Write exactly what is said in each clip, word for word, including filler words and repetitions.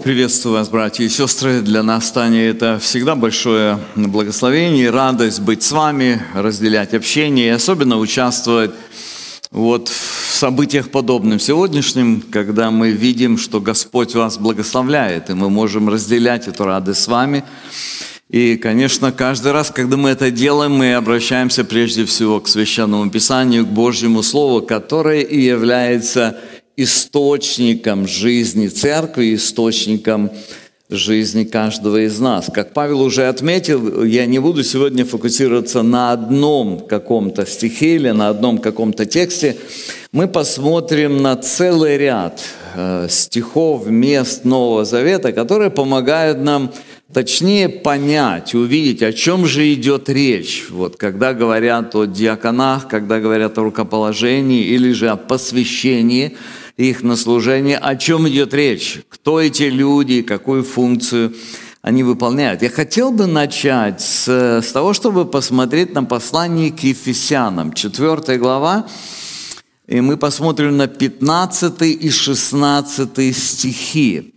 Приветствую вас, братья и сестры. Для нас, Таня, это всегда большое благословение и радость быть с вами, разделять общение и особенно участвовать вот в событиях подобным сегодняшним, когда мы видим, что Господь вас благословляет, и мы можем разделять эту радость с вами. И, конечно, каждый раз, когда мы это делаем, мы обращаемся прежде всего к Священному Писанию, к Божьему Слову, которое и является источником жизни церкви, источником жизни каждого из нас. Как Павел уже отметил, я не буду сегодня фокусироваться на одном каком-то стихе или на одном каком-то тексте. Мы посмотрим на целый ряд э, стихов, мест Нового Завета, которые помогают нам точнее понять, увидеть, о чем же идет речь, вот, когда говорят о диаконах, когда говорят о рукоположении или же о посвящении их на служение, о чем идет речь, кто эти люди, какую функцию они выполняют. Я хотел бы начать с, с того, чтобы посмотреть на послание к Ефесянам, четвёртая глава, и мы посмотрим на пятнадцатый и шестнадцатый стихи.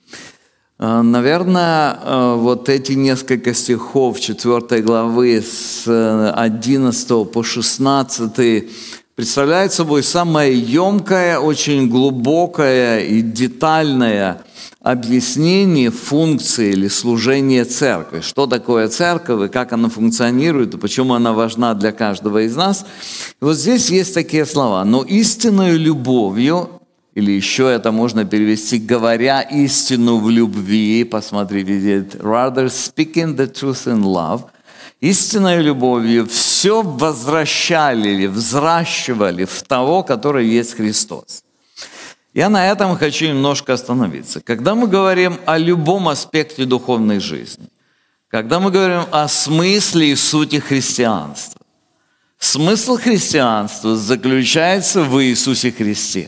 Наверное, вот эти несколько стихов четвёртой главы с одиннадцатого по шестнадцатый представляют собой самое емкое, очень глубокое и детальное объяснение функции или служения церкви. Что такое церковь и как она функционирует, и почему она важна для каждого из нас. И вот здесь есть такие слова. «Но истинную любовью», или еще это можно перевести, говоря истину в любви, посмотрите здесь, rather speaking the truth in love, истинной любовью все возвращали или взращивали в того, который есть Христос. Я на этом хочу немножко остановиться. Когда мы говорим о любом аспекте духовной жизни, когда мы говорим о смысле и сути христианства, смысл христианства заключается в Иисусе Христе.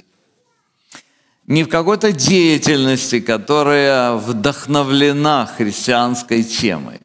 Не в какой-то деятельности, которая вдохновлена христианской темой.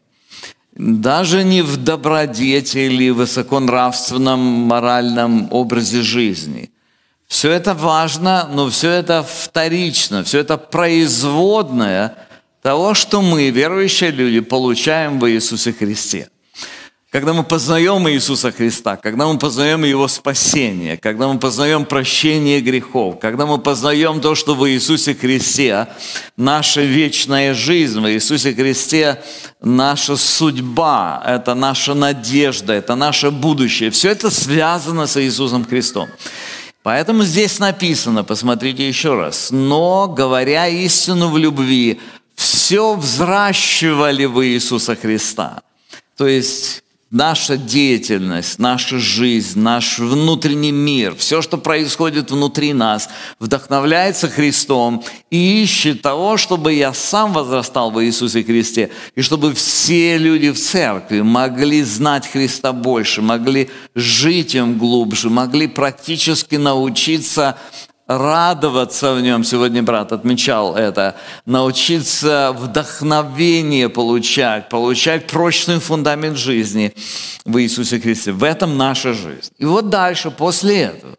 Даже не в добродетели, высоконравственном, моральном образе жизни. Все это важно, но все это вторично, все это производное того, что мы, верующие люди, получаем в Иисусе Христе. Когда мы познаем Иисуса Христа, когда мы познаем Его спасение, когда мы познаем прощение грехов, когда мы познаем то, что в Иисусе Христе наша вечная жизнь, в Иисусе Христе наша судьба, это наша надежда, это наше будущее, все это связано с Иисусом Христом. Поэтому здесь написано, посмотрите еще раз, «Но, говоря истину в любви, все взращивали в Иисуса Христа». То есть наша деятельность, наша жизнь, наш внутренний мир, все, что происходит внутри нас, вдохновляется Христом и ищет того, чтобы я сам возрастал в Иисусе Христе, и чтобы все люди в церкви могли знать Христа больше, могли жить им глубже, могли практически научиться радоваться в нем. Сегодня брат отмечал это. Научиться вдохновение получать, получать прочный фундамент жизни в Иисусе Христе. В этом наша жизнь. И вот дальше, после этого,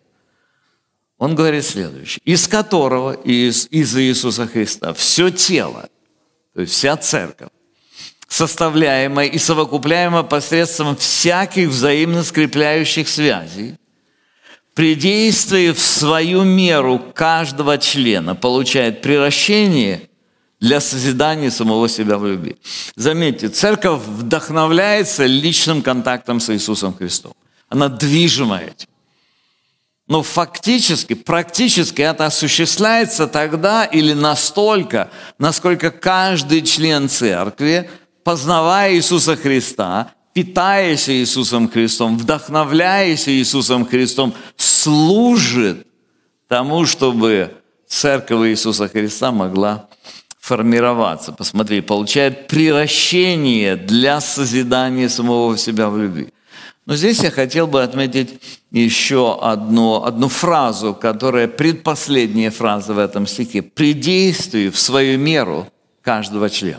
он говорит следующее. «Из которого, из, из Иисуса Христа, все тело, то есть вся церковь, составляемая и совокупляемая посредством всяких взаимно скрепляющих связей, при действии в свою меру каждого члена получает приращение для созидания самого себя в любви». Заметьте, церковь вдохновляется личным контактом с Иисусом Христом. Она движима этим. Но фактически, практически это осуществляется тогда или настолько, насколько каждый член церкви, познавая Иисуса Христа, питаясь Иисусом Христом, вдохновляясь Иисусом Христом, служит тому, чтобы церковь Иисуса Христа могла формироваться. Посмотри, получает приращение для созидания самого себя в любви. Но здесь я хотел бы отметить еще одну, одну фразу, которая предпоследняя фраза в этом стихе. «При действии в свою меру каждого члена».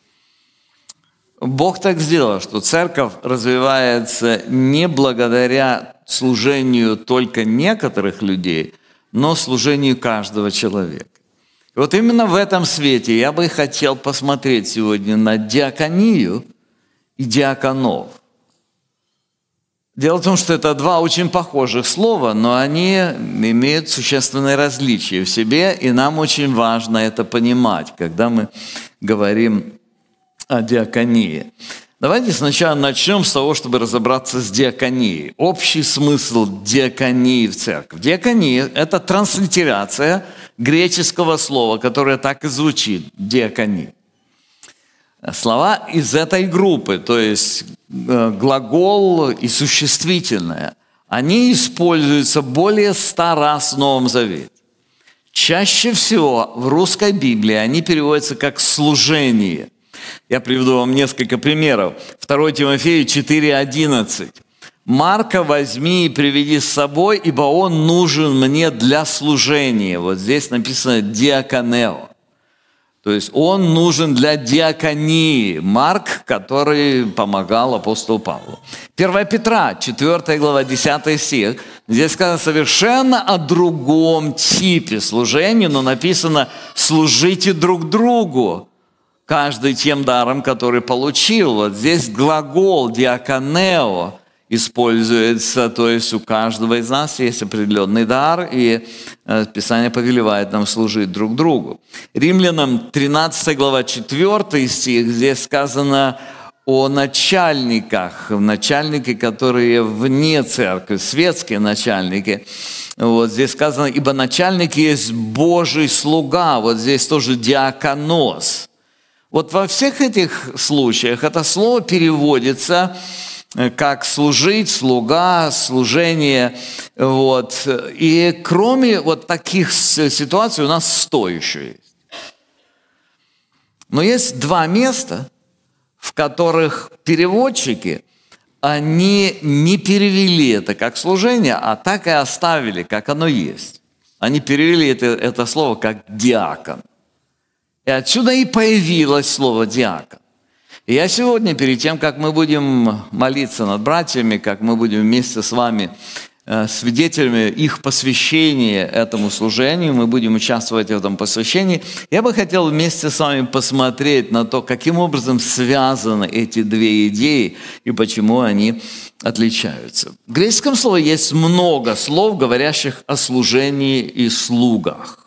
Бог так сделал, что церковь развивается не благодаря служению только некоторых людей, но служению каждого человека. И вот именно в этом свете я бы хотел посмотреть сегодня на диаконию и диаконов. Дело в том, что это два очень похожих слова, но они имеют существенные различия в себе, и нам очень важно это понимать, когда мы говорим о диаконии. Давайте сначала начнем с того, чтобы разобраться с диаконией. Общий смысл диаконии в церкви. Диакония – это транслитерация греческого слова, которое так и звучит – диакония. Слова из этой группы, то есть глагол и существительное, они используются более ста раз в Новом Завете. Чаще всего в русской Библии они переводятся как «служение». Я приведу вам несколько примеров. второе Тимофею четыре одиннадцать. «Марка возьми и приведи с собой, ибо он нужен мне для служения». Вот здесь написано «диаконео». То есть он нужен для диаконии. Марк, который помогал апостолу Павлу. первое Петра, четвёртая глава, десятый стих. Здесь сказано совершенно о другом типе служения, но написано «служите друг другу, каждый тем даром, который получил». Вот здесь глагол «диаконео» используется, то есть у каждого из нас есть определенный дар, и Писание повелевает нам служить друг другу. Римлянам тринадцатая глава, четвёртый стих, здесь сказано о начальниках, начальники, которые вне церкви, светские начальники. Вот здесь сказано, ибо начальник есть Божий слуга, вот здесь тоже диаконос. Вот во всех этих случаях это слово переводится как служить, слуга, служение. Вот. И кроме вот таких ситуаций у нас сто еще есть. Но есть два места, в которых переводчики, они не перевели это как служение, а так и оставили, как оно есть. Они перевели это, это слово как диакон. И отсюда и появилось слово диакон. И я сегодня, перед тем, как мы будем молиться над братьями, как мы будем вместе с вами свидетелями их посвящения этому служению, мы будем участвовать в этом посвящении, я бы хотел вместе с вами посмотреть на то, каким образом связаны эти две идеи и почему они отличаются. В греческом слове есть много слов, говорящих о служении и слугах.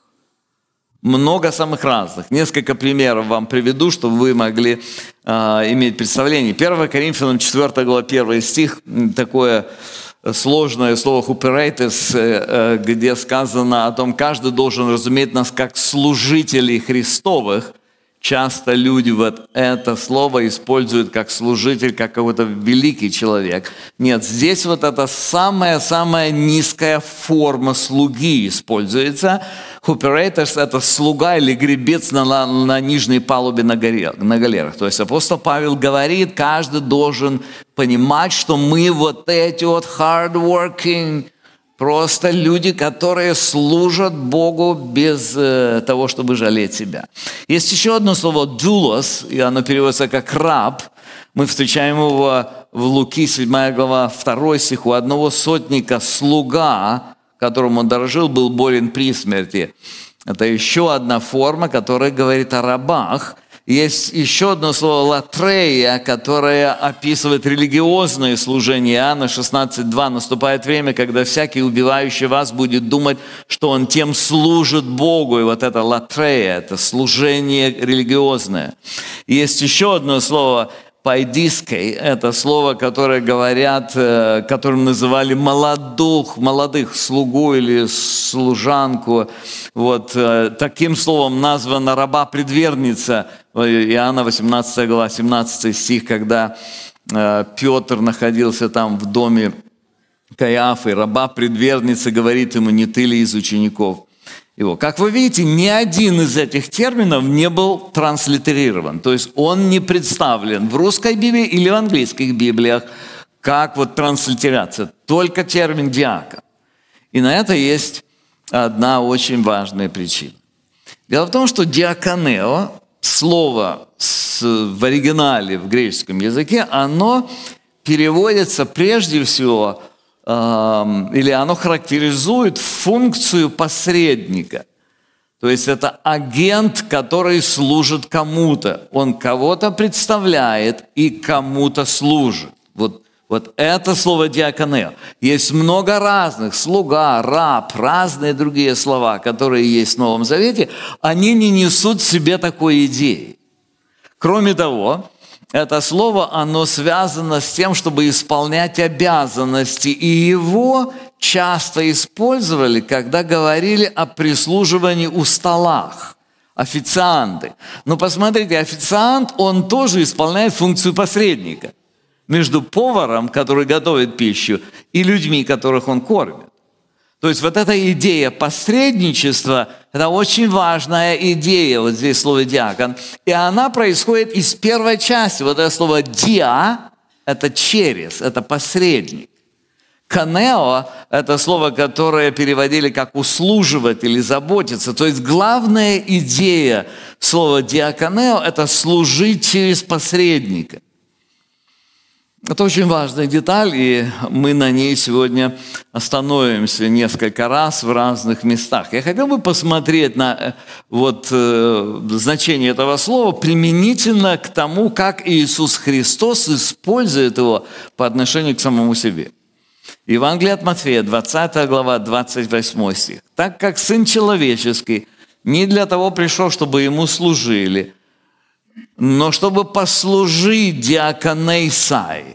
Много самых разных. Несколько примеров вам приведу, чтобы вы могли э, иметь представление. первое Коринфянам четвёртая глава, первый стих, такое сложное слово «huperetes», э, где сказано о том, каждый должен разуметь нас как служителей Христовых. Часто люди вот это слово используют как служитель, как какой-то великий человек. Нет, здесь вот это самая-самая низкая форма слуги используется. Huperetes – это слуга или гребец на, на, на нижней палубе на, горе, на галерах. То есть апостол Павел говорит, каждый должен понимать, что мы вот эти вот hard-working, просто люди, которые служат Богу без э, того, чтобы жалеть себя. Есть еще одно слово «doulos», и оно переводится как «раб». Мы встречаем его в Луки, седьмая глава, второй стих. У одного сотника слуга, которому он дорожил, был болен при смерти. Это еще одна форма, которая говорит о рабах. Есть еще одно слово «латрея», которое описывает религиозное служение. Иоанна шестнадцать два. «Наступает время, когда всякий, убивающий вас, будет думать, что он тем служит Богу». И вот это «латрея» – это служение религиозное. Есть еще одно слово «пайдискей» – это слово, которое говорят, которым называли молодых, молодых слугу или служанку. Вот таким словом названа раба-предверница. Иоанна восемнадцатая глава, семнадцатый стих, когда Петр находился там в доме Каиафы, раба-предверница говорит ему, не ты ли из учеников его. Как вы видите, ни один из этих терминов не был транслитерирован, то есть он не представлен в русской Библии или в английских Библиях как вот транслитерация, только термин «диакон». И на это есть одна очень важная причина. Дело в том, что «диаконео», слово в оригинале в греческом языке, оно переводится прежде всего, э, или оно характеризует функцию посредника. То есть это агент, который служит кому-то. Он кого-то представляет и кому-то служит. Вот, вот это слово «диаконео». Есть много разных: слуга, раб, разные другие слова, которые есть в Новом Завете. Они не несут в себе такой идеи. Кроме того, это слово, оно связано с тем, чтобы исполнять обязанности, и его часто использовали, когда говорили о прислуживании у столах. Официанты. Но посмотрите, официант, он тоже исполняет функцию посредника между поваром, который готовит пищу, и людьми, которых он кормит. То есть вот эта идея посредничества – это очень важная идея, вот здесь слово «диакон». И она происходит из первой части. Вот это слово «диа» – это через, это посредник. «Конео» – это слово, которое переводили как «услуживать» или «заботиться». То есть главная идея слова «диаконео» – это служить через посредника. Это очень важная деталь, и мы на ней сегодня остановимся несколько раз в разных местах. Я хотел бы посмотреть на вот, э, значение этого слова применительно к тому, как Иисус Христос использует его по отношению к самому себе. Евангелие от Матфея, двадцатая глава, двадцать восьмой стих. «Так как Сын Человеческий не для того пришел, чтобы Ему служили, но чтобы послужить диаконейсай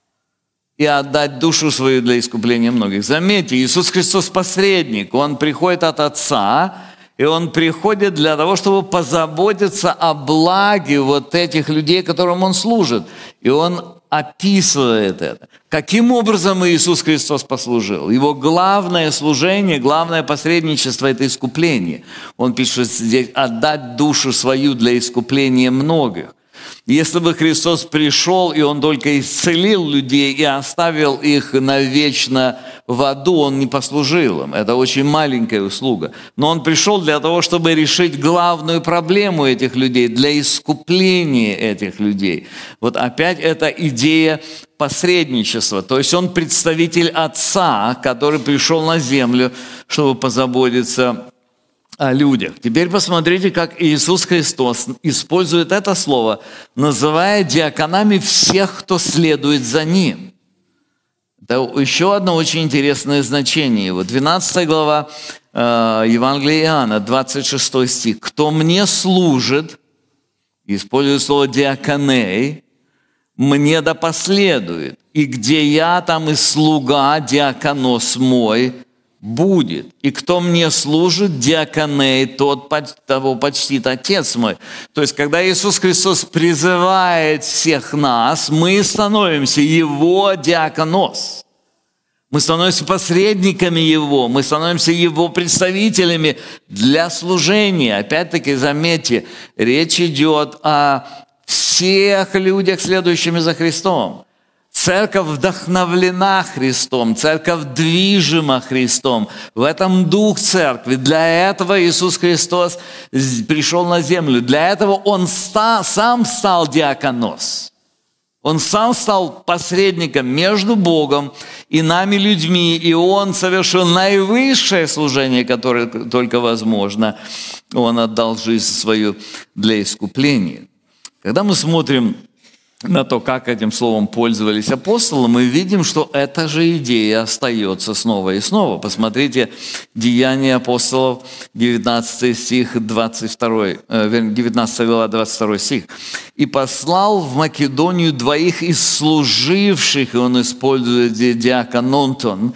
и отдать душу свою для искупления многих». Заметьте, Иисус Христос посредник, Он приходит от Отца, и Он приходит для того, чтобы позаботиться о благе вот этих людей, которым Он служит. И Он описывает это. Каким образом Иисус Христос послужил? Его главное служение, главное посредничество – это искупление. Он пишет здесь: «отдать душу свою для искупления многих». Если бы Христос пришел, и Он только исцелил людей и оставил их навечно в аду, Он не послужил им. Это очень маленькая услуга. Но Он пришел для того, чтобы решить главную проблему этих людей, для искупления этих людей. Вот опять эта идея посредничества. То есть Он представитель Отца, который пришел на землю, чтобы позаботиться о людях. Теперь посмотрите, как Иисус Христос использует это слово, называя диаконами всех, кто следует за Ним. Это еще одно очень интересное значение. Вот двенадцатая глава э, Евангелия Иоанна, двадцать шестой стих. «Кто мне служит», использует слово «диаконей», «мне да последует, и где я, там и слуга, диаконос мой, будет. И кто мне служит, диаконей, тот того почтит Отец мой». То есть, когда Иисус Христос призывает всех нас, мы становимся Его диаконос. Мы становимся посредниками Его, мы становимся Его представителями для служения. Опять-таки, заметьте, речь идет о всех людях, следующими за Христом. Церковь вдохновлена Христом, церковь движима Христом. В этом дух церкви. Для этого Иисус Христос пришел на землю. Для этого Он ста, сам стал диаконос. Он сам стал посредником между Богом и нами, людьми. И Он совершил наивысшее служение, которое только возможно. Он отдал жизнь свою для искупления. Когда мы смотрим на то, как этим словом пользовались апостолы, мы видим, что эта же идея остается снова и снова. Посмотрите, Деяния апостолов, девятнадцатый стих, двадцать второй, девятнадцатая глава, двадцать второй стих. «И послал в Македонию двоих из служивших», и он использует диакононтон,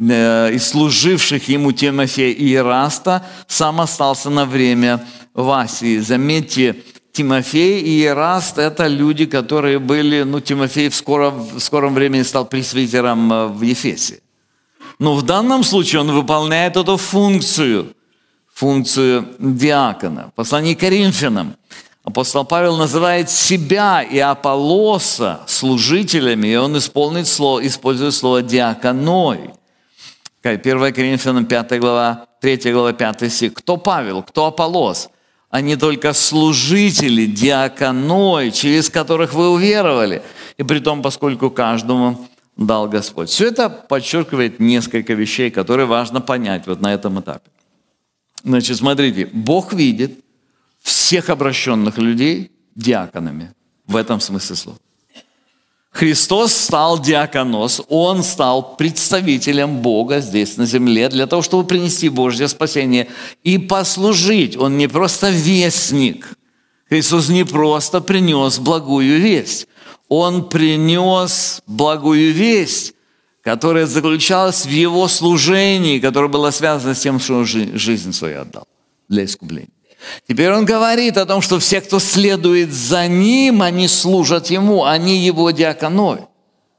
из служивших ему Тимофея и Ираста, сам остался на время в Асии». Заметьте, Тимофей и Ираст – это люди, которые были, ну, Тимофей в скором, в скором времени стал пресвитером в Ефесе. Но в данном случае он выполняет эту функцию, функцию диакона. В послании к Коринфянам апостол Павел называет себя и Аполлоса служителями, и он использует слово, использует слово «диаконой». первое Коринфянам, пятая глава, третья глава, пятый стих. Кто Павел, кто Аполлос? Они только служители, диаконой, через которых вы уверовали. И при том, поскольку каждому дал Господь. Все это подчеркивает несколько вещей, которые важно понять вот на этом этапе. Значит, смотрите, Бог видит всех обращенных людей диаконами. В этом смысле слова. Христос стал диаконос, Он стал представителем Бога здесь на земле для того, чтобы принести Божье спасение и послужить. Он не просто вестник. Христос не просто принес благую весть. Он принес благую весть, которая заключалась в Его служении, которое было связано с тем, что Он жизнь свою отдал для искупления. Теперь Он говорит о том, что все, кто следует за Ним, они служат Ему, они Его диаконой.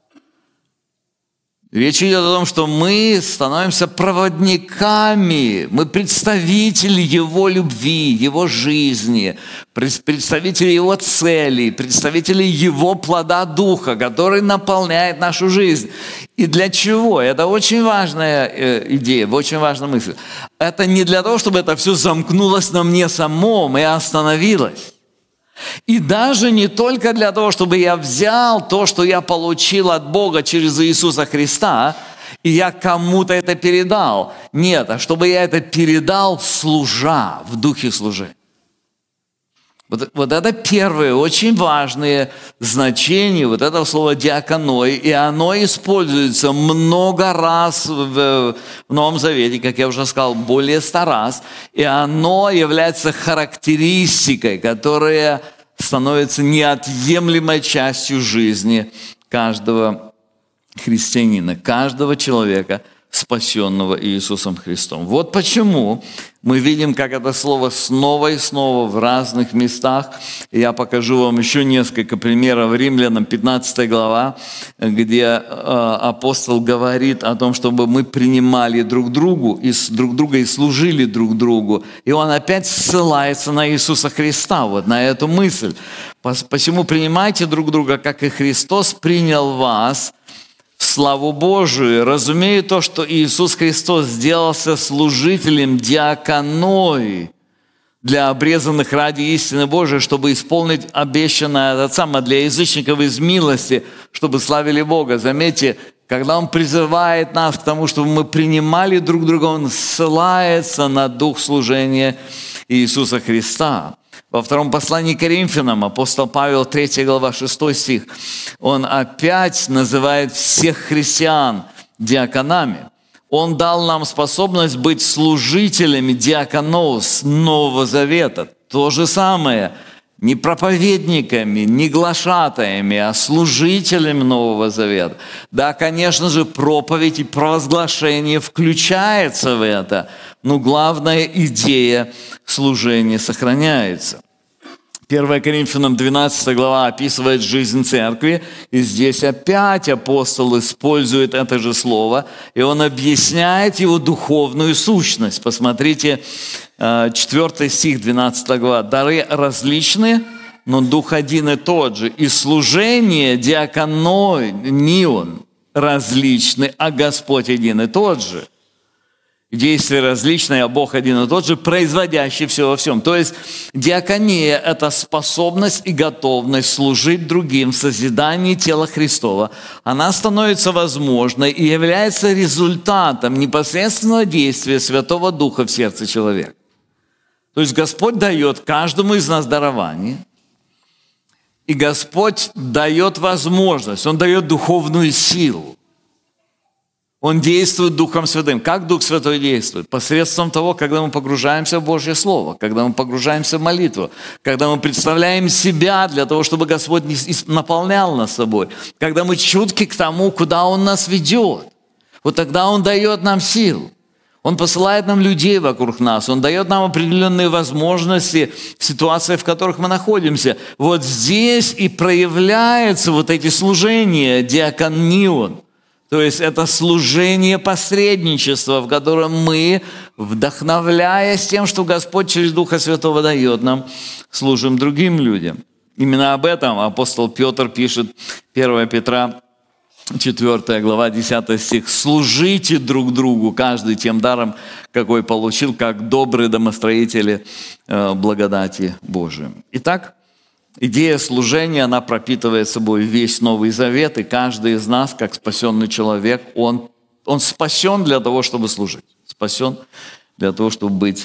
Речь идет о том, что мы становимся проводниками, мы представители Его любви, Его жизни, представители Его целей, представители Его плода Духа, который наполняет нашу жизнь. И для чего? Это очень важная идея, очень важная мысль. Это не для того, чтобы это все замкнулось на мне самом и остановилось. И даже не только для того, чтобы я взял то, что я получил от Бога через Иисуса Христа, и я кому-то это передал. Нет, а чтобы я это передал, служа, в духе служения. Вот, вот это первое, очень важное значение вот этого слова «диаконой», и оно используется много раз в, в Новом Завете, как я уже сказал, более ста раз, и оно является характеристикой, которая становится неотъемлемой частью жизни каждого христианина, каждого человека, спасенного Иисусом Христом. Вот почему мы видим, как это слово снова и снова в разных местах. Я покажу вам еще несколько примеров. Римлянам пятнадцатая глава, где апостол говорит о том, чтобы мы принимали друг другу и друг друга и служили друг другу. И он опять ссылается на Иисуса Христа, вот на эту мысль. Посему принимайте друг друга, как и Христос принял вас, в славу Божию, разумея то, что Иисус Христос сделался служителем диаконой для обрезанных ради истины Божией, чтобы исполнить обещанное от Отца, а для язычников из милости, чтобы славили Бога. Заметьте, когда Он призывает нас к тому, чтобы мы принимали друг друга, Он ссылается на дух служения Иисуса Христа. Во втором послании к Коринфянам апостол Павел, третья глава, шестой стих, он опять называет всех христиан диаконами. Он дал нам способность быть служителями диаконос Нового Завета. То же самое, не проповедниками, не глашатаями, а служителями Нового Завета. Да, конечно же, проповедь и провозглашение включается в это, но главная идея служения сохраняется. первое Коринфянам двенадцатая глава описывает жизнь церкви, и здесь опять апостол использует это же слово, и он объясняет его духовную сущность. Посмотрите, четвёртый стих, двенадцатая глава. «Дары различные, но дух один и тот же, и служение диаконой, не он различный, а Господь один и тот же». Действия различные, а Бог один и тот же, производящий все во всем. То есть диакония – это способность и готовность служить другим в созидании тела Христова. Она становится возможной и является результатом непосредственного действия Святого Духа в сердце человека. То есть Господь дает каждому из нас дарование, и Господь дает возможность, Он дает духовную силу. Он действует Духом Святым. Как Дух Святой действует? Посредством того, когда мы погружаемся в Божье Слово, когда мы погружаемся в молитву, когда мы представляем себя для того, чтобы Господь наполнял нас собой, когда мы чутки к тому, куда Он нас ведет. Вот тогда Он дает нам силу. Он посылает нам людей вокруг нас, Он дает нам определенные возможности в ситуациях, в которых мы находимся. Вот здесь и проявляются вот эти служения, диаконион. То есть это служение посредничества, в котором мы, вдохновляясь тем, что Господь через Духа Святого дает нам, служим другим людям. Именно об этом апостол Петр пишет, первое Петра, четвёртая глава, десятый стих. «Служите друг другу, каждый тем даром, какой получил, как добрые домостроители благодати Божией». Итак, идея служения, она пропитывает собой весь Новый Завет, и каждый из нас, как спасенный человек, он, он спасен для того, чтобы служить. Спасен для того, чтобы быть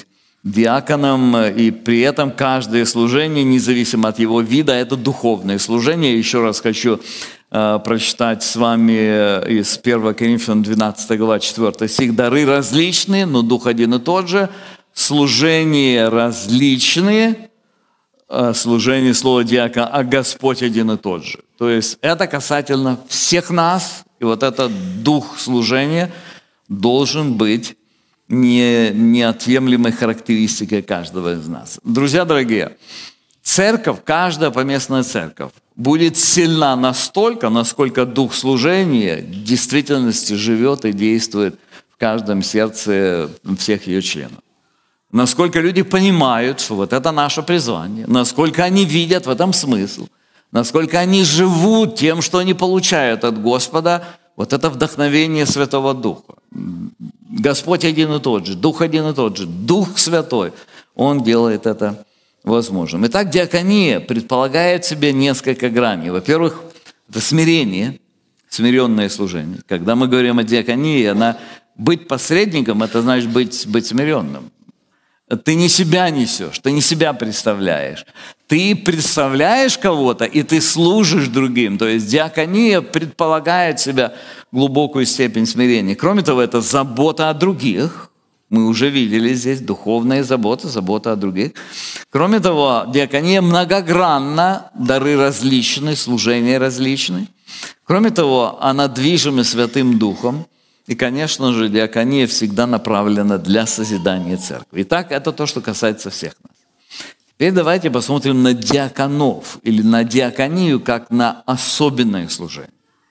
диаконом, и при этом каждое служение, независимо от его вида, это духовное служение. Еще раз хочу э, прочитать с вами из первого Коринфянам двенадцатой глава четвёртый стих. «Дары различные, но дух один и тот же, служения различные, э, служение слова диакона, а Господь один и тот же». То есть это касательно всех нас, и вот этот дух служения должен быть не, неотъемлемой характеристикой каждого из нас. Друзья дорогие, церковь, каждая поместная церковь будет сильна настолько, насколько дух служения в действительности живет и действует в каждом сердце всех ее членов. Насколько люди понимают, что вот это наше призвание, насколько они видят в этом смысл, насколько они живут тем, что они получают от Господа, вот это вдохновение Святого Духа. Господь один и тот же, Дух один и тот же, Дух Святой, Он делает это возможным. Итак, диакония предполагает в себе несколько граней. Во-первых, это смирение, смиренное служение. Когда мы говорим о диаконии, она, быть посредником, это значит быть, быть смиренным. Ты не себя несешь, ты не себя представляешь. Ты представляешь кого-то, и ты служишь другим. То есть диакония предполагает в себя глубокую степень смирения. Кроме того, это забота о других. Мы уже видели здесь духовная забота, забота о других. Кроме того, диакония многогранна, дары различны, служения различны. Кроме того, она движима Святым Духом. И, конечно же, диакония всегда направлена для созидания церкви. Итак, это то, что касается всех нас. Теперь давайте посмотрим на диаконов или на диаконию как на особенное служение.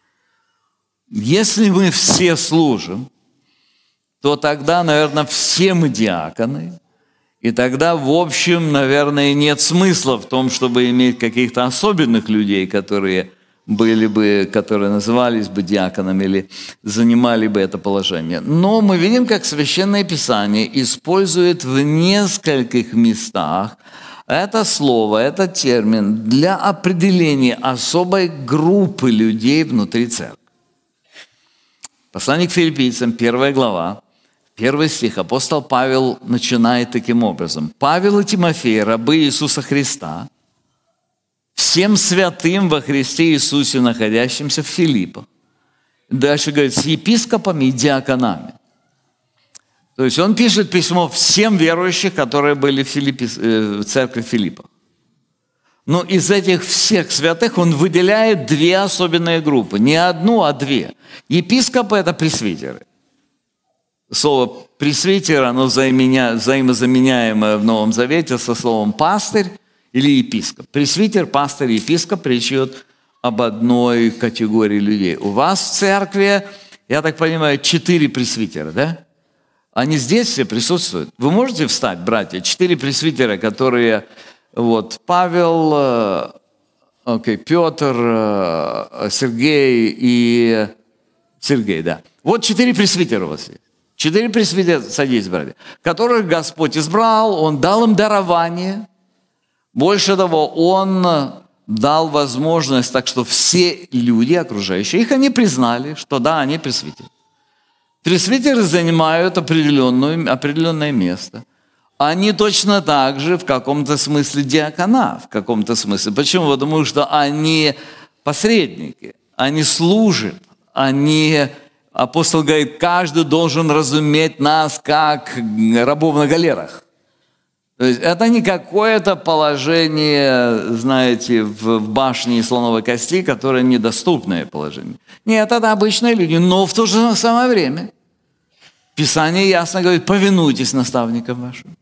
Если мы все служим, то тогда, наверное, все мы диаконы, и тогда, в общем, наверное, нет смысла в том, чтобы иметь каких-то особенных людей, которые были бы, которые назывались бы диаконами или занимали бы это положение. Но мы видим, как Священное Писание использует в нескольких местах это слово, этот термин для определения особой группы людей внутри церкви. Послание к Филиппийцам, первая глава, первый стих, апостол Павел начинает таким образом. «Павел и Тимофей, рабы Иисуса Христа, всем святым во Христе Иисусе, находящимся в Филиппах». Дальше говорит, с епископами и диаконами. То есть он пишет письмо всем верующим, которые были в, Филиппе, в церкви Филиппа. Но из этих всех святых он выделяет две особенные группы. Не одну, а две. Епископы – это пресвитеры. Слово пресвитер, оно взаимозаменяемое в Новом Завете со словом пастырь или епископ. Пресвитер, пастырь, епископ, речь идет об одной категории людей. У вас в церкви, я так понимаю, четыре пресвитера, да? Они здесь все присутствуют. Вы можете встать, братья? Четыре пресвитера, которые, вот, Павел, окей, Петр, Сергей и... Сергей, да. Вот четыре пресвитера у вас есть. Четыре пресвитера, садись, братья, которых Господь избрал, Он дал им дарование. Больше того, Он дал возможность, так что все люди, окружающие их, они признали, что да, они пресвитеры. Пресвитеры занимают определенную, определенное место. Они точно так же в каком-то смысле диакона, в каком-то смысле. Почему? Потому что они посредники, они служат, они, апостол говорит, каждый должен разуметь нас как рабов на галерах. То есть это не какое-то положение, знаете, в башне слоновой кости, которое недоступное положение. Нет, это обычные люди, но в то же самое время Писание ясно говорит, повинуйтесь наставникам вашим.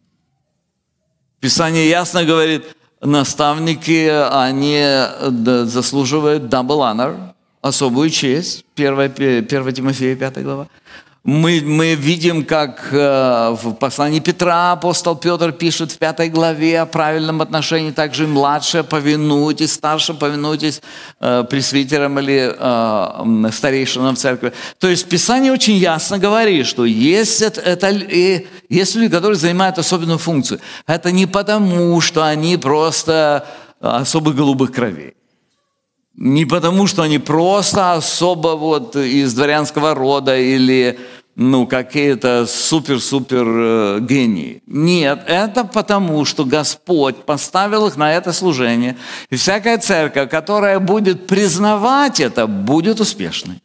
Писание ясно говорит, наставники, они заслуживают double honor, особую честь, первое Тимофея, пятая глава. Мы, мы видим, как э, в послании Петра апостол Петр пишет в пятой главе о правильном отношении, также и младшие повинуйтесь, старшим повинуйтесь э, пресвитерам или э, старейшинам в церкви. То есть Писание очень ясно говорит, что есть, это, это, есть люди, которые занимают особенную функцию. Это не потому, что они просто особо голубых кровей. Не потому, что они просто особо вот из дворянского рода или ну, какие-то супер-супер гении. Нет, это потому, что Господь поставил их на это служение. И всякая церковь, которая будет признавать это, будет успешной.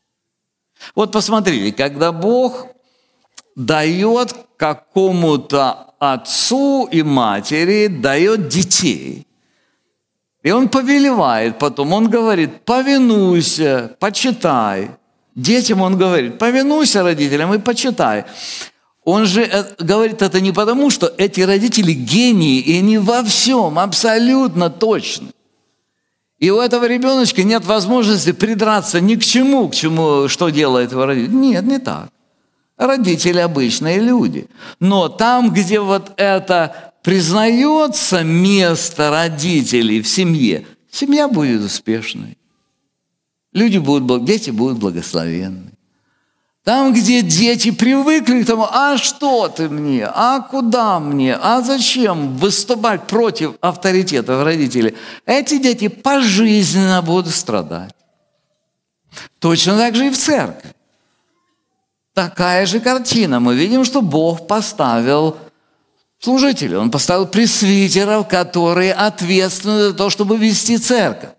Вот посмотрите, когда Бог дает какому-то отцу и матери, дает детей, и он повелевает потом, он говорит: повинуйся, почитай. Детям он говорит: повинуйся родителям и почитай. Он же говорит это не потому, что эти родители гении, и они во всем абсолютно точны. И у этого ребеночка нет возможности придраться ни к чему, к чему, что делает его родитель. Нет, не так. Родители обычные люди. Но там, где вот это признается место родителей в семье, семья будет успешной. Люди будут, дети будут благословенны. Там, где дети привыкли к тому: а что ты мне, а куда мне, а зачем выступать против авторитетов родителей, эти дети пожизненно будут страдать. Точно так же и в церкви. Такая же картина. Мы видим, что Бог поставил служителей, Он поставил пресвитеров, которые ответственны за то, чтобы вести церковь.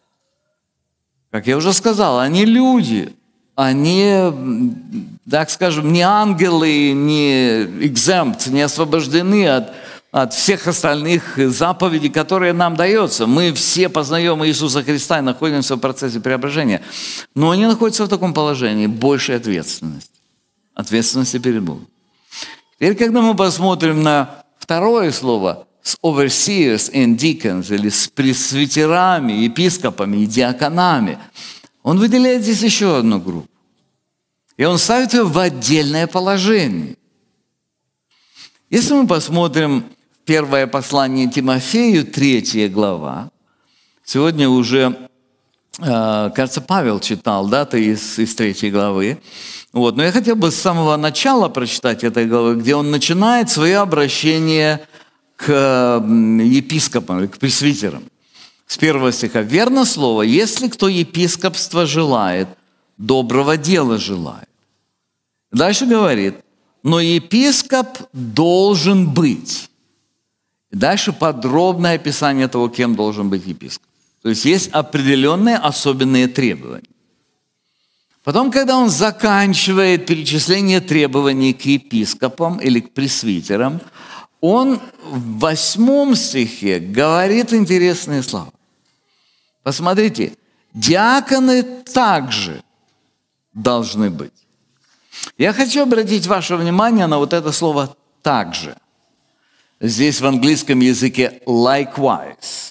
Как я уже сказал, они люди. Они, так скажем, не ангелы, не exempt, не освобождены от, от всех остальных заповедей, которые нам даются. Мы все познаем Иисуса Христа и находимся в процессе преображения. Но они находятся в таком положении, большей ответственности. Ответственности перед Богом. Теперь, когда мы посмотрим на второе слово, с overseers and deacons, или с пресвитерами, епископами и диаконами, он выделяет здесь еще одну группу. И он ставит ее в отдельное положение. Если мы посмотрим в первое послание Тимофею, третья глава, сегодня уже, кажется, Павел читал, да, ты из, из третьей главы. Вот. Но я хотел бы с самого начала прочитать этой главы, где он начинает свое обращение к епископам, к пресвитерам. С первого стиха. «Верно слово, если кто епископство желает, доброго дела желает». Дальше говорит: «Но епископ должен быть». И дальше подробное описание того, кем должен быть епископ. То есть есть определенные особенные требования. Потом, когда он заканчивает перечисление требований к епископам или к пресвитерам, он в восьмом стихе говорит интересные слова. Посмотрите, диаконы также должны быть. Я хочу обратить ваше внимание на вот это слово «также». Здесь в английском языке likewise.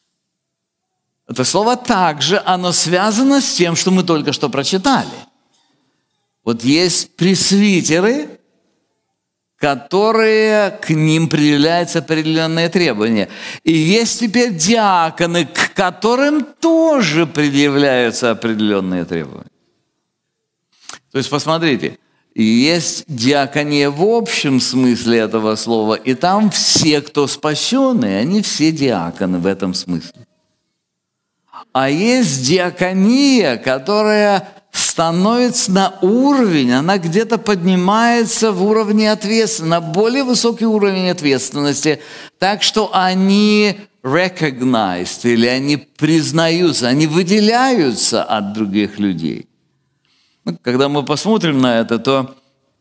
Это слово «также», оно связано с тем, что мы только что прочитали. Вот есть пресвитеры, которые, к ним предъявляются определенные требования. И есть теперь диаконы, к которым тоже предъявляются определенные требования. То есть, посмотрите, есть диакония в общем смысле этого слова, и там все, кто спасенные, они все диаконы в этом смысле. А есть диакония, которая становится на уровень, она где-то поднимается в уровне ответственности, на более высокий уровень ответственности, так что они recognized, или они признаются, они выделяются от других людей. Когда мы посмотрим на это, то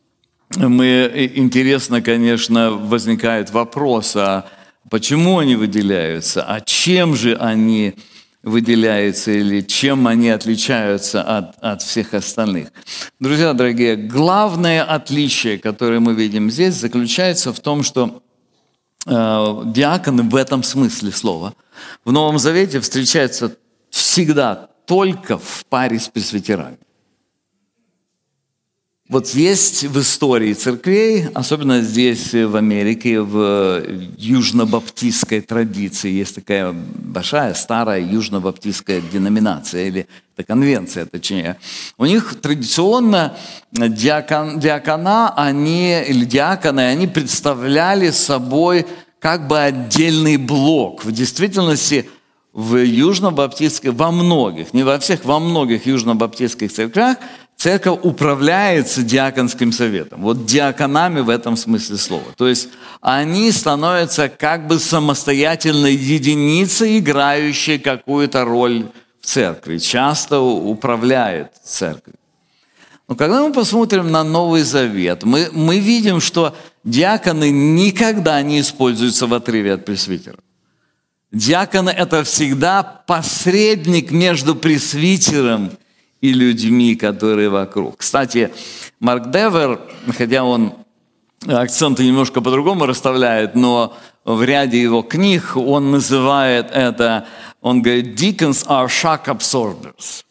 мы, интересно, конечно, возникает вопрос, а почему они выделяются, а чем же они выделяются или чем они отличаются от, от всех остальных. Друзья дорогие, главное отличие, которое мы видим здесь, заключается в том, что э, диаконы в этом смысле слова в Новом Завете встречаются всегда только в паре с пресвитерами. Вот есть в истории церквей, особенно здесь, в Америке, в южно-баптистской традиции, есть такая большая, старая южно-баптистская деноминация, или это конвенция, точнее. У них традиционно диакон, диакона, они, или диаконы, они представляли собой как бы отдельный блок. В действительности, в южно-баптистской, во многих, не во всех, во многих южно-баптистских церквях Церковь управляется диаконским советом. Вот диаконами в этом смысле слова. То есть они становятся как бы самостоятельной единицей, играющей какую-то роль в церкви. Часто управляют церковью. Но когда мы посмотрим на Новый Завет, мы, мы видим, что диаконы никогда не используются в отрыве от пресвитера. Диаконы – это всегда посредник между пресвитером и людьми, которые вокруг. Кстати, Марк Девер, хотя он акценты немножко по-другому расставляет, но в ряде его книг он называет это, он говорит, «Deacons are shock absorbers».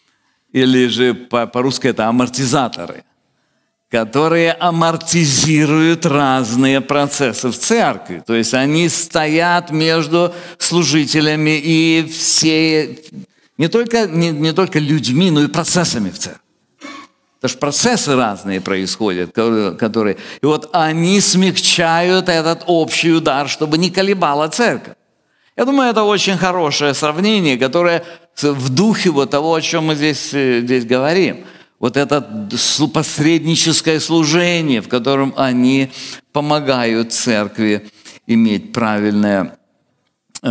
Или же по-русски это амортизаторы, которые амортизируют разные процессы в церкви. То есть они стоят между служителями и все, не только, не, не только людьми, но и процессами в церкви. Потому что процессы разные происходят, которые... И вот они смягчают этот общий удар, чтобы не колебала церковь. Я думаю, это очень хорошее сравнение, которое в духе вот того, о чем мы здесь, здесь говорим. Вот это посредническое служение, в котором они помогают церкви иметь правильное, э,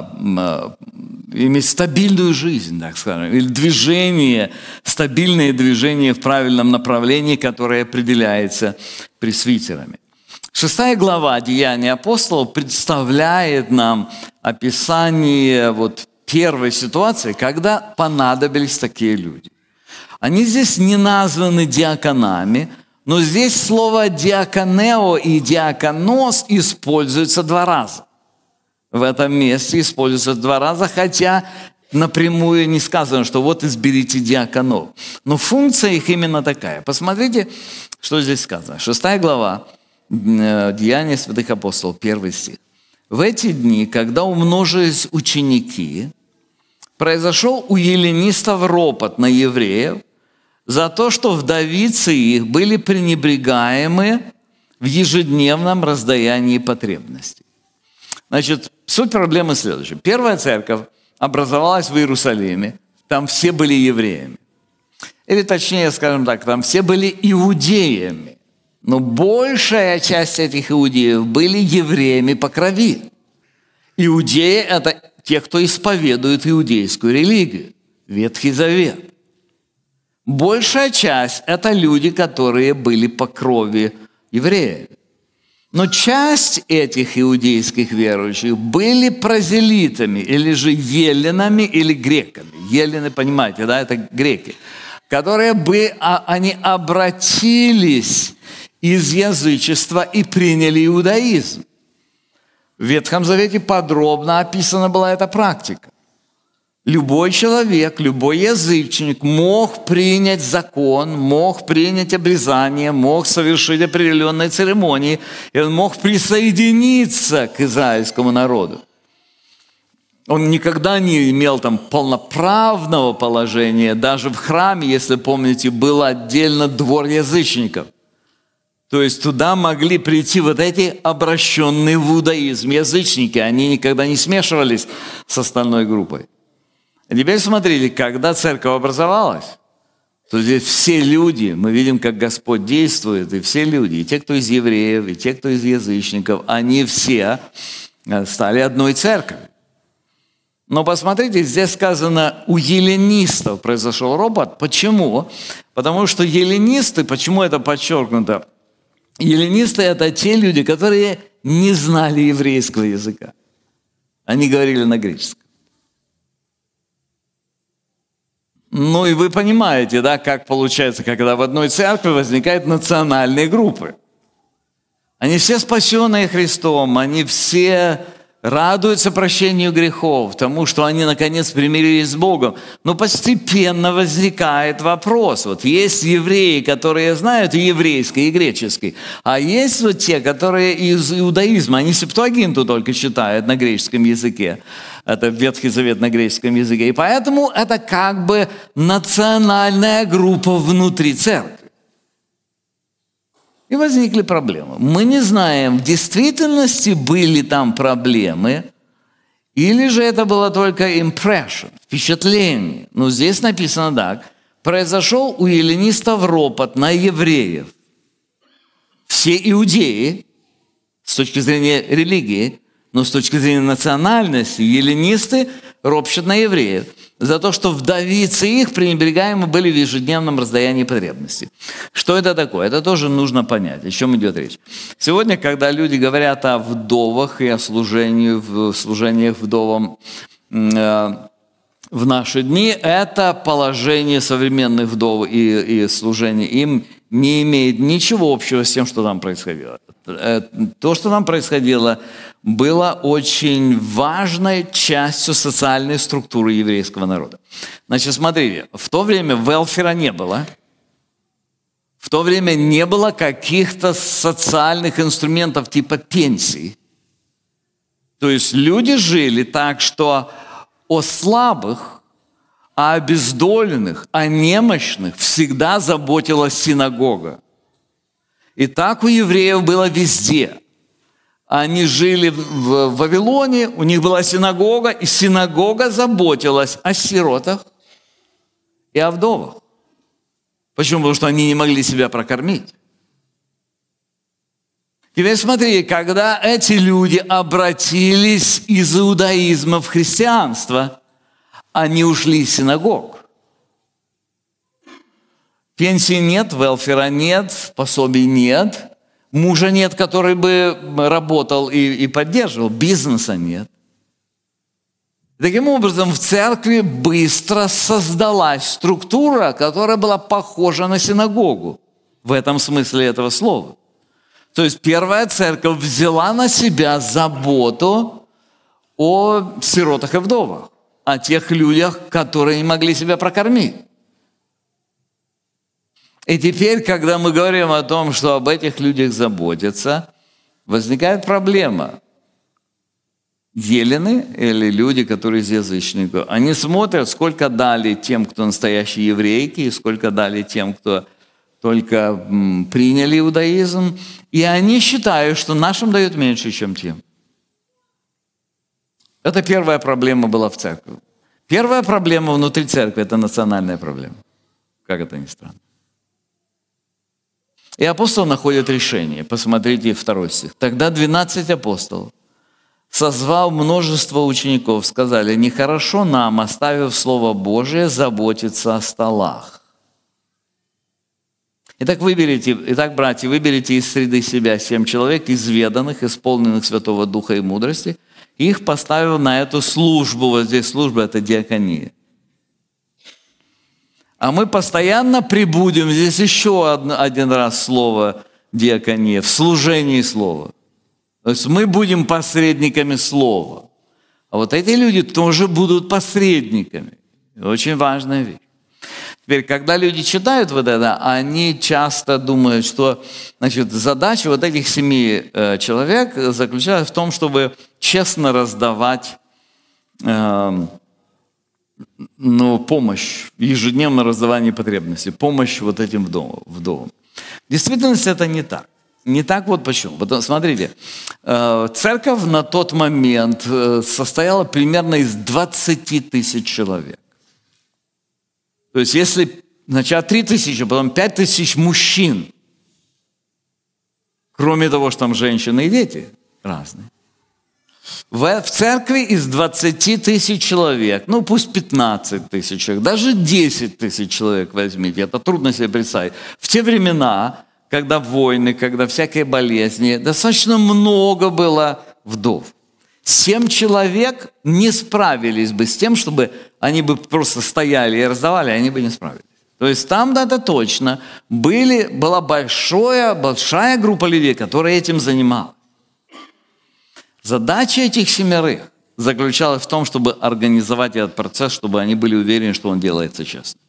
э, иметь стабильную жизнь, так скажем, или движение, стабильное движение в правильном направлении, которое определяется пресвитерами. Шестая глава Деяний апостолов представляет нам описание вот первой ситуации, когда понадобились такие люди. Они здесь не названы диаконами, но здесь слово «диаконео» и «диаконос» используются два раза. В этом месте используются два раза, хотя напрямую не сказано, что вот изберите диаконов. Но функция их именно такая. Посмотрите, что здесь сказано. Шестая глава Деяния святых апостолов, первый стих. «В эти дни, когда умножились ученики, произошел у эллинистов ропот на евреев за то, что вдовицы их были пренебрегаемы в ежедневном раздаянии потребностей». Значит, суть проблемы следующая. Первая церковь образовалась в Иерусалиме, там все были евреями. Или точнее, скажем так, там все были иудеями. Но большая часть этих иудеев были евреями по крови. Иудеи – это те, кто исповедует иудейскую религию, Ветхий Завет. Большая часть – это люди, которые были по крови евреев. Но часть этих иудейских верующих были прозелитами, или же еллинами, или греками. Еллины, понимаете, да, это греки, которые бы, они обратились из язычества и приняли иудаизм. В Ветхом Завете подробно описана была эта практика. Любой человек, любой язычник мог принять закон, мог принять обрезание, мог совершить определенные церемонии, и он мог присоединиться к израильскому народу. Он никогда не имел там полноправного положения. Даже в храме, если помните, был отдельно двор язычников. То есть туда могли прийти вот эти обращенные в иудаизм язычники. Они никогда не смешивались с остальной группой. А теперь смотрите, когда церковь образовалась, то здесь все люди, мы видим, как Господь действует, и все люди, и те, кто из евреев, и те, кто из язычников, они все стали одной церковью. Но посмотрите, здесь сказано, у эллинистов произошел ропот. Почему? Потому что эллинисты, почему это подчеркнуто? Эллинисты – это те люди, которые не знали еврейского языка. Они говорили на греческом. Ну и вы понимаете, да, как получается, когда в одной церкви возникают национальные группы. Они все спасенные Христом, они все радуются прощению грехов, тому, что они наконец примирились с Богом. Но постепенно возникает вопрос. Вот есть евреи, которые знают и еврейский, и греческий, а есть вот те, которые из иудаизма, они септуагинту только читают на греческом языке. Это Ветхий Завет на греческом языке. И поэтому это как бы национальная группа внутри церкви. И возникли проблемы. Мы не знаем, в действительности были там проблемы, или же это было только impression, впечатление. Но здесь написано так. произошел у эллинистов ропот на евреев. Все иудеи, с точки зрения религии, но с точки зрения национальности, эллинисты ропщут на евреев за то, что вдовицы их пренебрегаемы были в ежедневном раздаянии потребностей. Что это такое? Это тоже нужно понять, о чем идет речь. Сегодня, когда люди говорят о вдовах и о служении, в служениях вдовам э, в наши дни, это положение современных вдов и, и служение им не имеет ничего общего с тем, что там происходило. То, что там происходило, было очень важной частью социальной структуры еврейского народа. Значит, смотрите, в то время велфера не было, в то время не было каких-то социальных инструментов типа пенсий. То есть люди жили так, что о слабых, о обездоленных, о немощных всегда заботилась синагога. И так у евреев было везде. Они жили в Вавилоне, у них была синагога, и синагога заботилась о сиротах и о вдовах. Почему? Потому что они не могли себя прокормить. Теперь смотри, когда эти люди обратились из иудаизма в христианство, они ушли из синагог. Пенсии нет, велфера нет, пособий нет, мужа нет, который бы работал и, и поддерживал, бизнеса нет. Таким образом, в церкви быстро создалась структура, которая была похожа на синагогу, в этом смысле этого слова. То есть первая церковь взяла на себя заботу о сиротах и вдовах, о тех людях, которые не могли себя прокормить. И теперь, когда мы говорим о том, что об этих людях заботятся, возникает проблема. Елены, или люди, которые из язычников, они смотрят, сколько дали тем, кто настоящие еврейки, и сколько дали тем, кто только приняли иудаизм, и они считают, что нашим дают меньше, чем тем. Это первая проблема была в церкви. Первая проблема внутри церкви – это национальная проблема. Как это ни странно. И апостол находит решение. Посмотрите второй стих. Тогда двенадцать апостолов, созвав множество учеников, сказали: нехорошо нам, оставив Слово Божие, заботиться о столах. Итак, выберите, итак, братья, выберите из среды себя семь человек, изведанных, исполненных Святого Духа и мудрости, и их поставив на эту службу. Вот здесь служба – это диакония. А мы постоянно прибудем, здесь еще один раз слово диакония, в служении слова. То есть мы будем посредниками слова. А вот эти люди тоже будут посредниками. Очень важная вещь. Теперь, когда люди читают вот это, они часто думают, что, значит, задача вот этих семи э, человек заключалась в том, чтобы честно раздавать э, ну, помощь, ежедневное раздавание потребностей, помощь вот этим вдовам. В действительности это не так. Не так вот почему. Потому, смотрите, церковь на тот момент состояла примерно из двадцати тысяч человек. То есть если сначала три тысячи, потом пять тысяч мужчин, кроме того, что там женщины и дети разные. В церкви из двадцати тысяч человек, ну пусть пятнадцать тысяч человек, даже десять тысяч человек возьмите, это трудно себе представить. В те времена, когда войны, когда всякие болезни, достаточно много было вдов. Семь человек не справились бы с тем, чтобы они бы просто стояли и раздавали, они бы не справились. То есть там, да, это точно, были, была большая, большая группа людей, которая этим занималась. Задача этих семерых заключалась в том, чтобы организовать этот процесс, чтобы они были уверены, что он делается честно.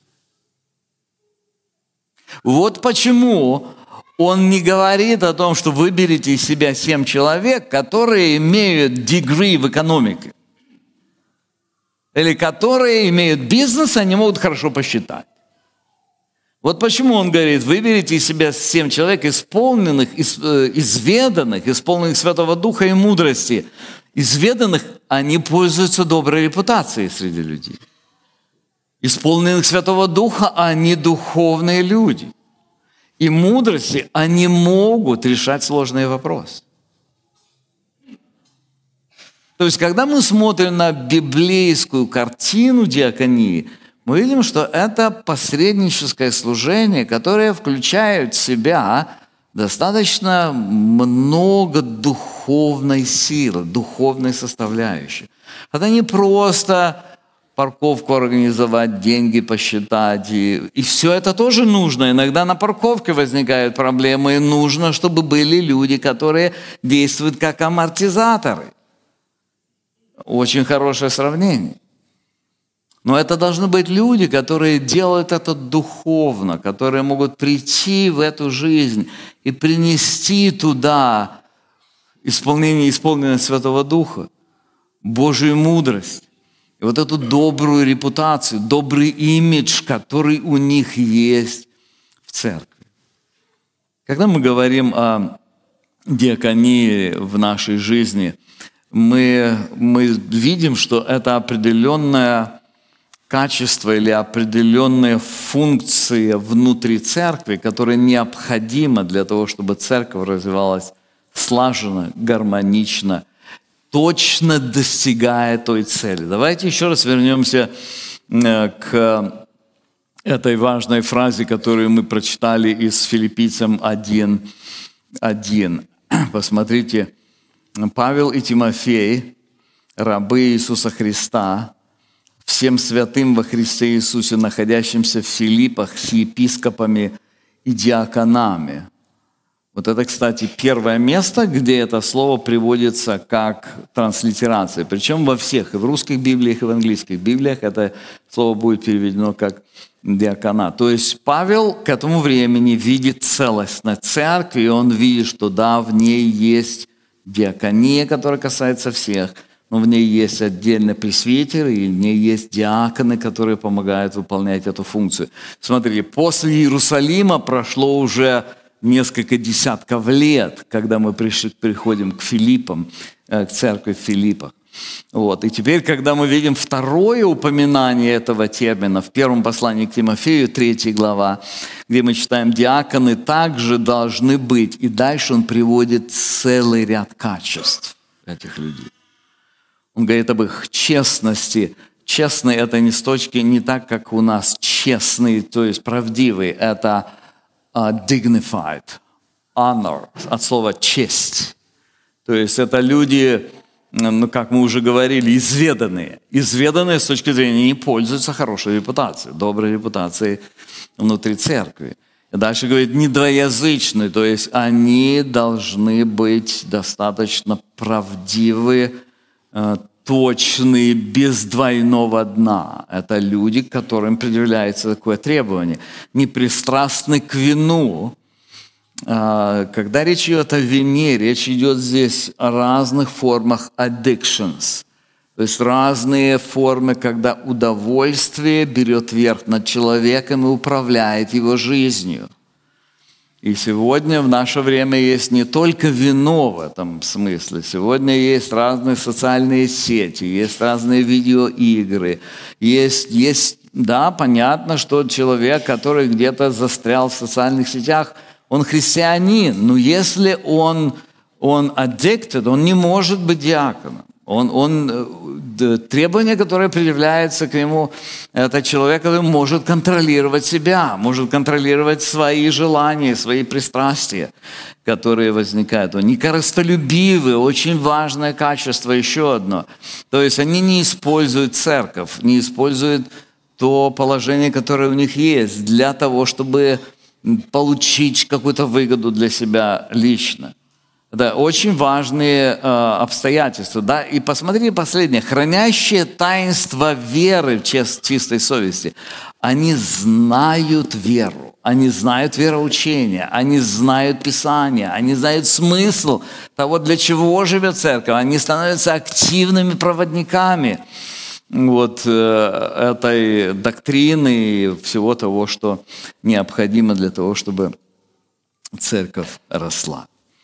Вот почему он не говорит о том, что выберите из себя семь человек, которые имеют degree в экономике. Или которые имеют бизнес, они могут хорошо посчитать. Вот почему он говорит, выберите из себя семь человек, исполненных, изведанных, исполненных Святого Духа и мудрости. Изведанных, они пользуются доброй репутацией среди людей. исполненных Святого Духа, они духовные люди. И мудрости они могут решать сложные вопросы. То есть, когда мы смотрим на библейскую картину диаконии, мы видим, что это посредническое служение, которое включает в себя достаточно много духовной силы, духовной составляющей. Это не просто парковку организовать, деньги посчитать. И, и все это тоже нужно. Иногда на парковке возникают проблемы, и нужно, чтобы были люди, которые действуют как амортизаторы. Очень хорошее сравнение. Но это должны быть люди, которые делают это духовно, которые могут прийти в эту жизнь и принести туда исполнение, исполненное Святого Духа, Божию мудрость, и вот эту добрую репутацию, добрый имидж, который у них есть в церкви. Когда мы говорим о диаконии в нашей жизни, мы, мы видим, что это определенное качество или определенная функция внутри церкви, которая необходима для того, чтобы церковь развивалась слаженно, гармонично, точно достигая той цели. Давайте еще раз вернемся к этой важной фразе, которую мы прочитали из Филиппийцам один один. Посмотрите, Павел и Тимофей, рабы Иисуса Христа, всем святым во Христе Иисусе, находящимся в Филиппах с епископами и диаконами. Вот это, кстати, первое место, где это слово приводится как транслитерация. Причем во всех, и в русских Библиях, и в английских Библиях это слово будет переведено как диакона. То есть Павел к этому времени видит целостность церкви, и он видит, что да, в ней есть диакония, которая касается всех, но в ней есть отдельно пресвитеры, и в ней есть диаконы, которые помогают выполнять эту функцию. Смотрите, после Иерусалима прошло уже несколько десятков лет, когда мы пришли, приходим к Филиппам, к церкви в Филиппах. Вот. И теперь, когда мы видим второе упоминание этого термина в первом послании к Тимофею, третья глава, где мы читаем, диаконы также должны быть. И дальше он приводит целый ряд качеств этих людей. Он говорит об их честности. Честный – это не с точки, не так, как у нас честный, то есть правдивый. Это uh, dignified, honor, от слова честь. То есть это люди, ну, как мы уже говорили, изведанные. Изведанные с точки зрения не пользуются хорошей репутацией, доброй репутацией внутри церкви. И дальше говорит, недвоязычные, то есть они должны быть достаточно правдивы, точные, без двойного дна. Это люди, которым предъявляется такое требование. Непристрастны к вину. Когда речь идет о вине, речь идет здесь о разных формах addictions. То есть разные формы, когда удовольствие берет верх над человеком и управляет его жизнью. И сегодня в наше время есть не только вино в этом смысле. Сегодня есть разные социальные сети, есть разные видеоигры. Есть, есть, да, понятно, что человек, который где-то застрял в социальных сетях, он христианин, но если он, он addicted, он не может быть диаконом. Он, он, требование, которое предъявляется к нему, это человек, который может контролировать себя, может контролировать свои желания, свои пристрастия, которые возникают. Он некорыстолюбивый, очень важное качество, еще одно. То есть они не используют церковь, не используют то положение, которое у них есть, для того, чтобы получить какую-то выгоду для себя лично. Это очень важные э, обстоятельства. Да? И посмотрите последнее. Хранящие таинство веры в чист, чистой совести. Они знают веру, они знают вероучение, они знают Писание, они знают смысл того, для чего живет церковь. Они становятся активными проводниками вот, э, этой доктрины и всего того, что необходимо для того, чтобы церковь росла.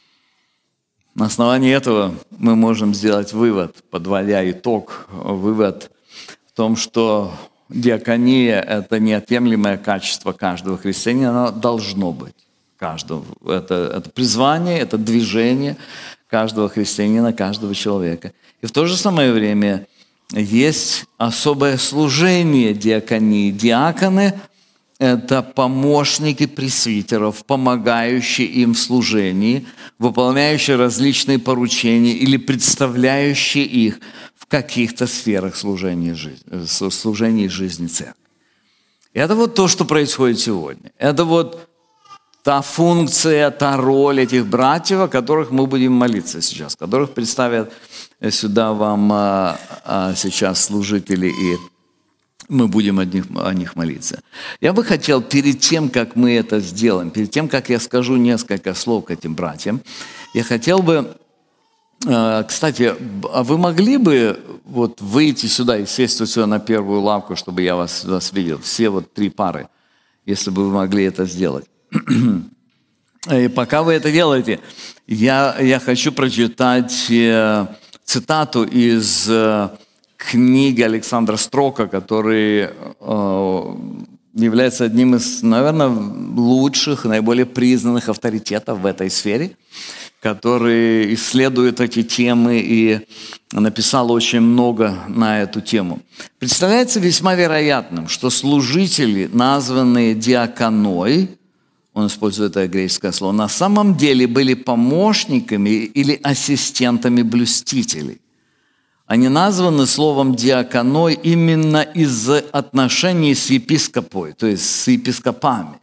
На основании этого мы можем сделать вывод, подводя итог, вывод в том, что диакония – это неотъемлемое качество каждого христианина, оно должно быть каждого. Это, это призвание, это движение каждого христианина, каждого человека. И в то же самое время есть особое служение диаконии. Диаконы – это помощники пресвитеров, помогающие им в служении, выполняющие различные поручения или представляющие их в каких-то сферах служения жизни, служения жизни церкви. И это вот то, что происходит сегодня. Это вот та функция, та роль этих братьев, о которых мы будем молиться сейчас, которых представят сюда вам а, а, сейчас служители, и мы будем о них, о них молиться. Я бы хотел, перед тем, как мы это сделаем, перед тем, как я скажу несколько слов к этим братьям, я хотел бы, а, кстати, а вы могли бы вот выйти сюда и сесть вот сюда на первую лавку, чтобы я вас, вас видел, все вот три пары, если бы вы могли это сделать. И пока вы это делаете, я, я хочу прочитать э, цитату из э, книги Александра Строка, который э, является одним из, наверное, лучших, наиболее признанных авторитетов в этой сфере, который исследует эти темы и написал очень много на эту тему. Представляется весьма вероятным, что служители, названные диаконой, он использует это греческое слово, на самом деле были помощниками или ассистентами блюстителей. Они названы словом диаконой именно из-за отношений с епископой, то есть с епископами.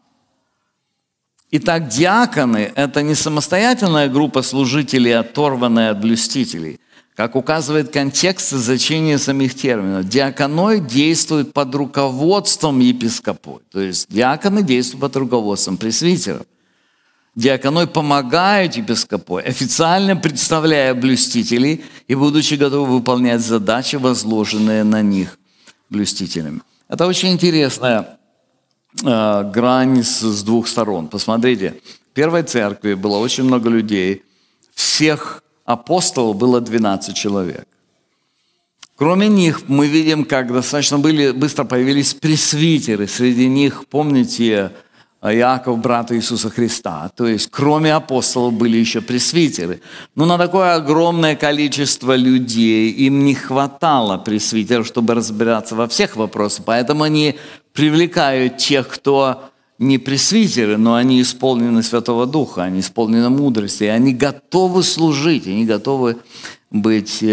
Итак, диаконы – это не самостоятельная группа служителей, оторванная от блюстителей. Как указывает контекст и значение самих терминов, диаконой действует под руководством епископой. То есть диаконы действуют под руководством пресвитеров. Диаконой помогают епископой, официально представляя блюстителей и будучи готовы выполнять задачи, возложенные на них блюстителями. Это очень интересная э, грань с, с двух сторон. Посмотрите, в первой церкви было очень много людей, всех апостолов было двенадцать человек. Кроме них мы видим, как достаточно были, быстро появились пресвитеры. Среди них, помните, Иаков, брат Иисуса Христа. То есть, кроме апостолов были еще пресвитеры. Но на такое огромное количество людей им не хватало пресвитеров, чтобы разбираться во всех вопросах. Поэтому они привлекают тех, кто не пресвитеры, но они исполнены Святого Духа, они исполнены мудрости, и они готовы служить, они готовы быть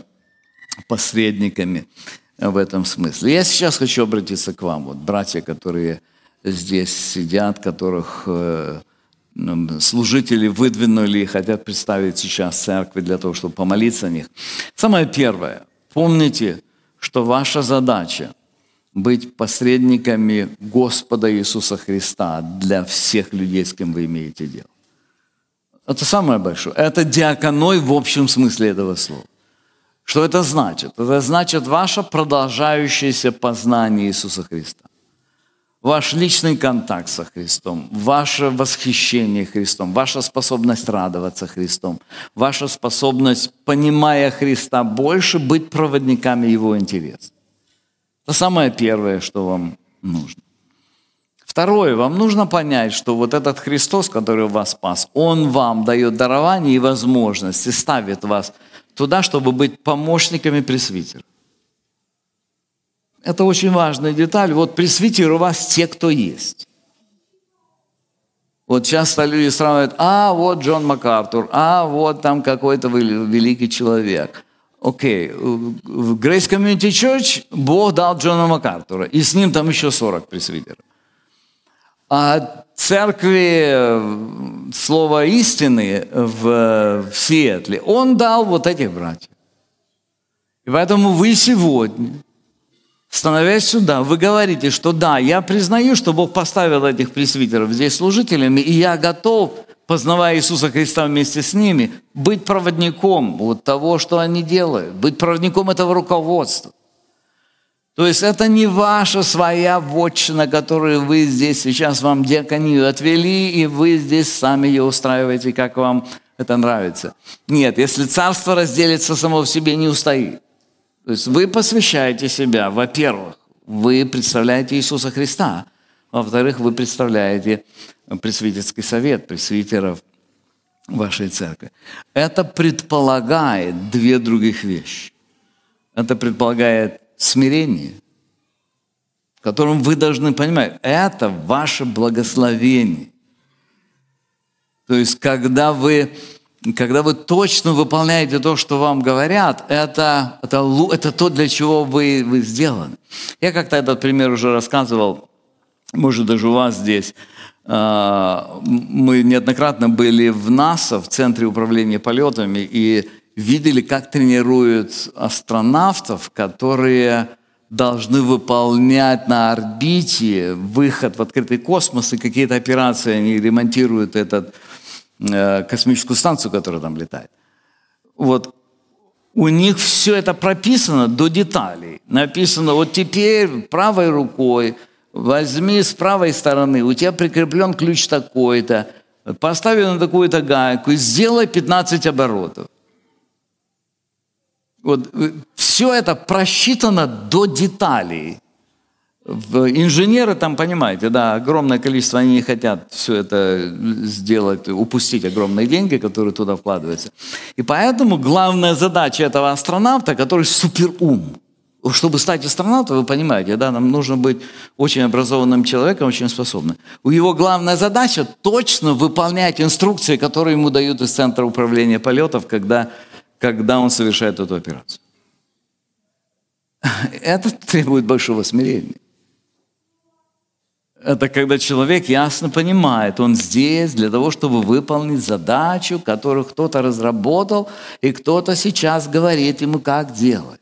посредниками в этом смысле. Я сейчас хочу обратиться к вам, вот, братья, которые здесь сидят, которых служители выдвинули и хотят представить сейчас церкви для того, чтобы помолиться о них. Самое первое, помните, что ваша задача быть посредниками Господа Иисуса Христа для всех людей, с кем вы имеете дело. Это самое большое. Это диаконой в общем смысле этого слова. Что это значит? Это значит ваше продолжающееся познание Иисуса Христа. Ваш личный контакт со Христом, ваше восхищение Христом, ваша способность радоваться Христом, ваша способность, понимая Христа больше, быть проводниками Его интересов. Это самое первое, что вам нужно. Второе, вам нужно понять, что вот этот Христос, который вас спас, Он вам дает дарование и возможность, и ставит вас туда, чтобы быть помощниками пресвитеров. Это очень важная деталь. Вот пресвитеры у вас те, кто есть. Вот часто люди сравнивают, а вот Джон МакАртур, а вот там какой-то великий человек. Окей, okay. В Grace Community Church Бог дал Джона МакАртура, и с ним там еще сорок пресвитеров. А церкви Слова истины в, в Сиэтле Он дал вот этих братьев. И поэтому вы сегодня, становясь сюда, вы говорите, что да, я признаю, что Бог поставил этих пресвитеров здесь служителями, и я готов, познавая Иисуса Христа вместе с ними, быть проводником вот того, что они делают, быть проводником этого руководства. То есть это не ваша своя вотчина, которую вы здесь сейчас вам диаконию отвели, и вы здесь сами ее устраиваете, как вам это нравится. Нет, если царство разделится само в себе, не устоит. То есть вы посвящаете себя, во-первых, вы представляете Иисуса Христа. Во-вторых, вы представляете пресвитерский совет пресвитеров вашей церкви. Это предполагает две других вещи. Это предполагает смирение, в котором вы должны понимать, это ваше благословение. То есть, когда вы, когда вы точно выполняете то, что вам говорят, это, это, это то, для чего вы, вы сделаны. Я как-то этот пример уже рассказывал, может, даже у вас здесь. Мы неоднократно были в НАСА, в Центре управления полетами, и видели, как тренируют астронавтов, которые должны выполнять на орбите выход в открытый космос, и какие-то операции, они ремонтируют этот, э, космическую станцию, которая там летает. Вот. У них все это прописано до деталей. Написано, вот теперь правой рукой возьми с правой стороны, у тебя прикреплен ключ такой-то, поставь на такую-то гайку и сделай пятнадцать оборотов. Вот, все это просчитано до деталей. Инженеры там, понимаете, да, огромное количество, они не хотят все это сделать, упустить огромные деньги, которые туда вкладываются. И поэтому главная задача этого астронавта, который суперум, чтобы стать астронавтом, вы понимаете, да, нам нужно быть очень образованным человеком, очень способным. У его главная задача точно выполнять инструкции, которые ему дают из Центра управления полетов, когда когда он совершает эту операцию. Это требует большого смирения. Это когда человек ясно понимает, он здесь для того, чтобы выполнить задачу, которую кто-то разработал, и кто-то сейчас говорит ему, как делать.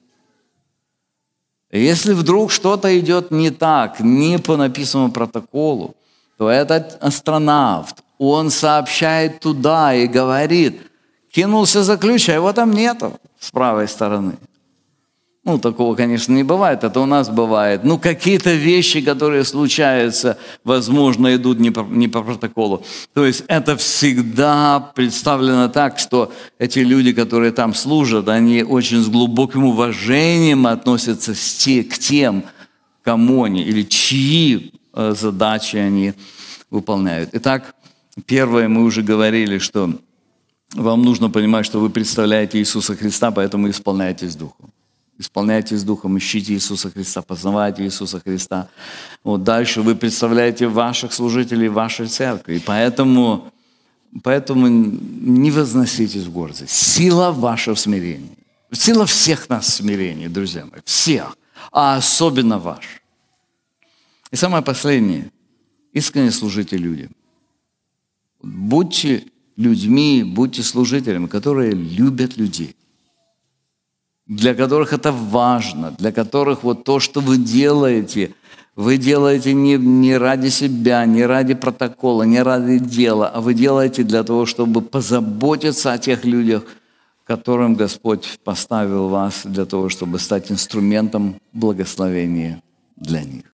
Если вдруг что-то идет не так, не по написанному протоколу, то этот астронавт, он сообщает туда и говорит, кинулся за ключ, а его там нету с правой стороны. Ну, такого, конечно, не бывает, это у нас бывает. Ну, какие-то вещи, которые случаются, возможно, идут не по, не по протоколу. То есть это всегда представлено так, что эти люди, которые там служат, они очень с глубоким уважением относятся к тем, кому они, или чьи задачи они выполняют. Итак, первое, мы уже говорили, что вам нужно понимать, что вы представляете Иисуса Христа, поэтому исполняйтесь Духом. Исполняйтесь Духом, ищите Иисуса Христа, познавайте Иисуса Христа. Вот дальше вы представляете ваших служителей вашей церкви. И поэтому, поэтому не возноситесь в гордость. Сила ваша в смирении. Сила всех нас в смирении, друзья мои. Всех. А особенно ваш. И самое последнее. Искренне служите людям. Будьте людьми, будьте служителями, которые любят людей, для которых это важно, для которых вот то, что вы делаете, вы делаете не, не ради себя, не ради протокола, не ради дела, а вы делаете для того, чтобы позаботиться о тех людях, которым Господь поставил вас для того, чтобы стать инструментом благословения для них.